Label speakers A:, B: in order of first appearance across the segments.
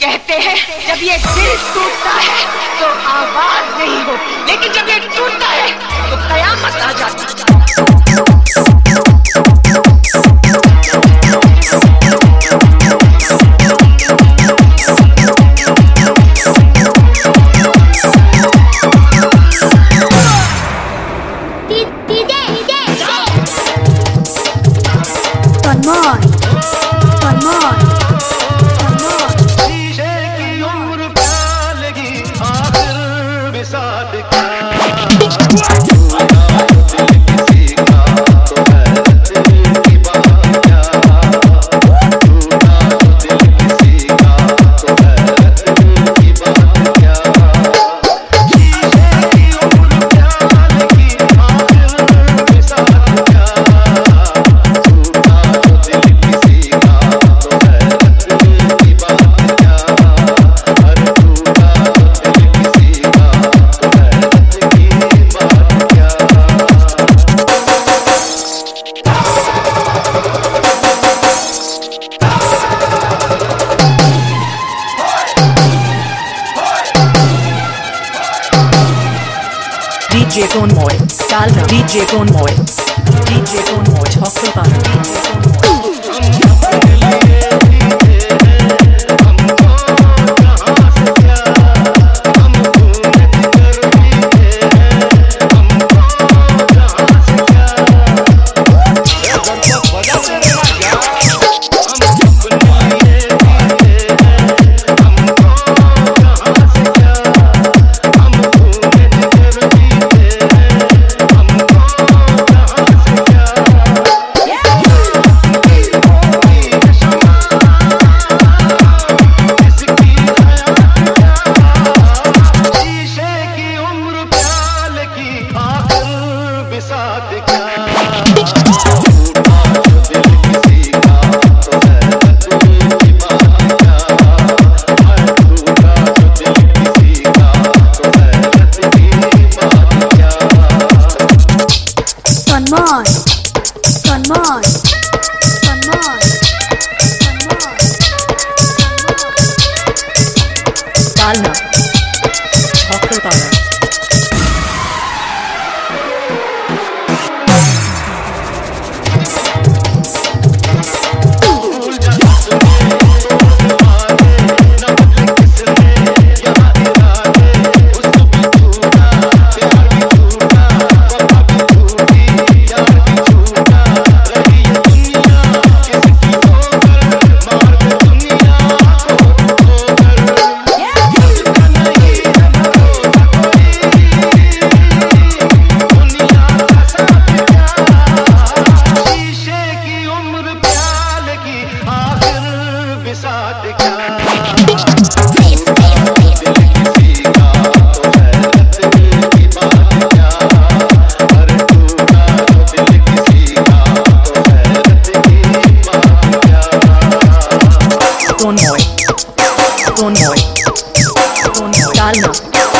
A: कहते हैं जब ये दिल टूटता है तो आवाज नहीं होती, लेकिन जब ये टूटता है तो कयामत आ जाती है।
B: शीशे की उम्र प्याल की आखिर बिसात क्या
C: DJ Tonmoy, Kalna DJ Tonmoy, DJ Tonmoy, Chokropana DJ Kalna, Chokropana. Tonmoy, Kalna.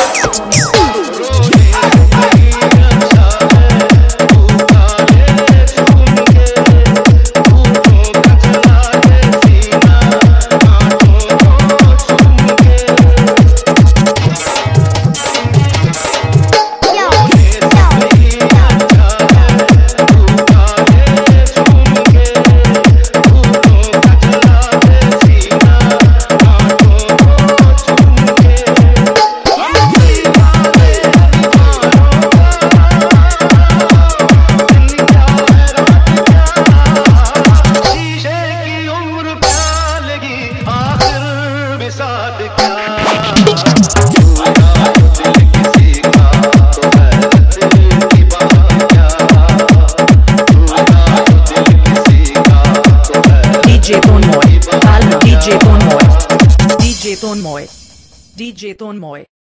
C: DJ Tonmoy, Kalna DJ Tonmoy, DJ Tonmoy, DJ Tonmoy.